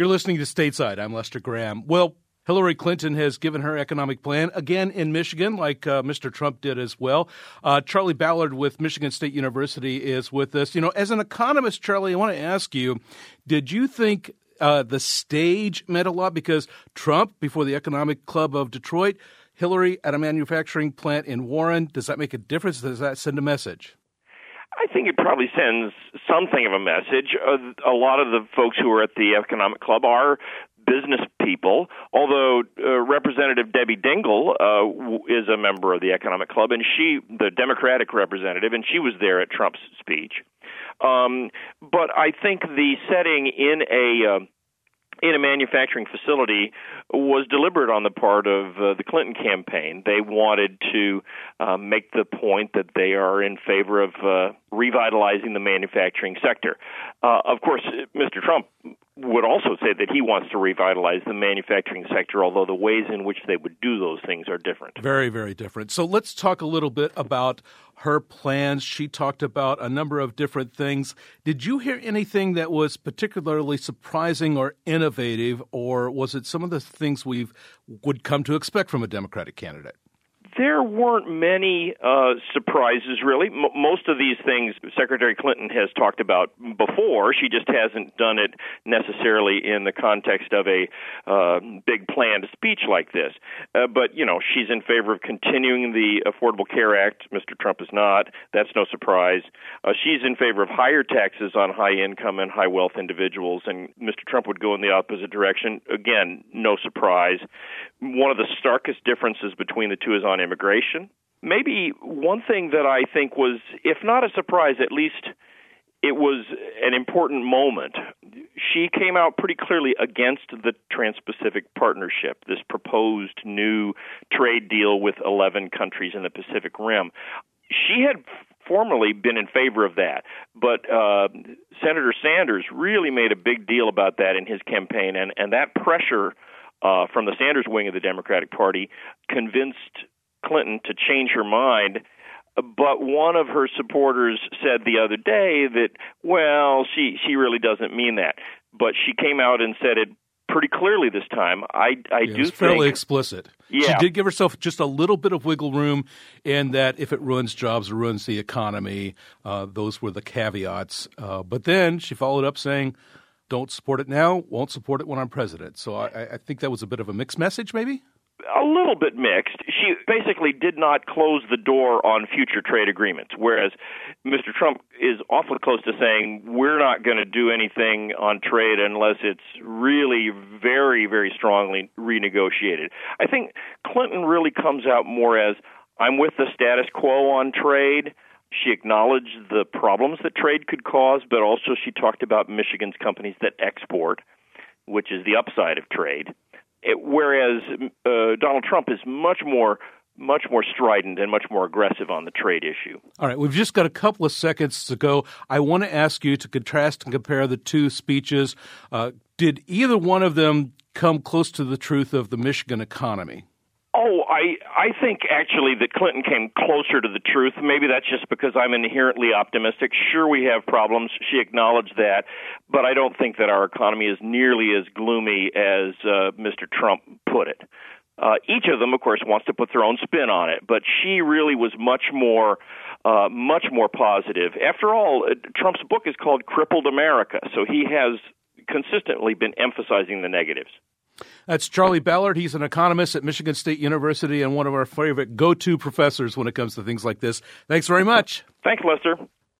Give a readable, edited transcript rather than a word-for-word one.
You're listening to Stateside. I'm Lester Graham. Well, Hillary Clinton has given her economic plan, again in Michigan, like Mr. Trump did as well. Charlie Ballard with Michigan State University is with us. You know, as an economist, Charlie, I want to ask you, did you think the stage meant a lot? Because Trump before the Economic Club of Detroit, Hillary at a manufacturing plant in Warren, does that make a difference? Does that send a message? I think it probably sends something of a message. A lot of the folks who are at the Economic Club are business people, although Representative Debbie Dingell is a member of the Economic Club, and she, the Democratic representative, and she was there at Trump's speech. But I think the setting in a manufacturing facility was deliberate on the part of the Clinton campaign. They wanted to make the point that they are in favor of revitalizing the manufacturing sector. Of course, Mr. Trump would also say that he wants to revitalize the manufacturing sector, although the ways in which they would do those things are different. Very, very different. So let's talk a little bit about her plans. She talked about a number of different things. Did you hear anything that was particularly surprising or innovative, or was it some of the things we would come to expect from a Democratic candidate? There weren't many surprises, really. Most of these things Secretary Clinton has talked about before. She just hasn't done it necessarily in the context of a big planned speech like this. But, you know, she's in favor of continuing the Affordable Care Act. Mr. Trump is not. That's no surprise. She's in favor of higher taxes on high-income and high-wealth individuals, and Mr. Trump would go in the opposite direction. Again, no surprise. One of the starkest differences between the two is on immigration. Maybe one thing that I think was, if not a surprise, at least it was an important moment. She came out pretty clearly against the Trans-Pacific Partnership, this proposed new trade deal with 11 countries in the Pacific Rim. She had formerly been in favor of that, but Senator Sanders really made a big deal about that in his campaign, and that pressure from the Sanders wing of the Democratic Party convinced Clinton to change her mind. But one of her supporters said the other day that, well, she really doesn't mean that. But she came out and said it pretty clearly this time. I do think fairly explicit. Yeah. She did give herself just a little bit of wiggle room in that if it ruins jobs or ruins the economy, those were the caveats. But then she followed up saying, don't support it now, won't support it when I'm president. So I think that was a bit of a mixed message, maybe? A little bit mixed. She basically did not close the door on future trade agreements, whereas Mr. Trump is awfully close to saying we're not going to do anything on trade unless it's really very, very strongly renegotiated. I think Clinton really comes out more as, I'm with the status quo on trade. She acknowledged the problems that trade could cause, but also she talked about Michigan's companies that export, which is the upside of trade. Whereas Donald Trump is much more strident and much more aggressive on the trade issue. All right, we've just got a couple of seconds to go. I want to ask you to contrast and compare the two speeches. Did either one of them come close to the truth of the Michigan economy? Oh, I think actually that Clinton came closer to the truth. Maybe that's just because I'm inherently optimistic. Sure, we have problems. She acknowledged that. But I don't think that our economy is nearly as gloomy as Mr. Trump put it. Each of them, of course, wants to put their own spin on it. But she really was much more positive. After all, Trump's book is called Crippled America. So he has consistently been emphasizing the negatives. That's Charlie Ballard. He's an economist at Michigan State University and one of our favorite go-to professors when it comes to things like this. Thanks very much. Thanks, Lester.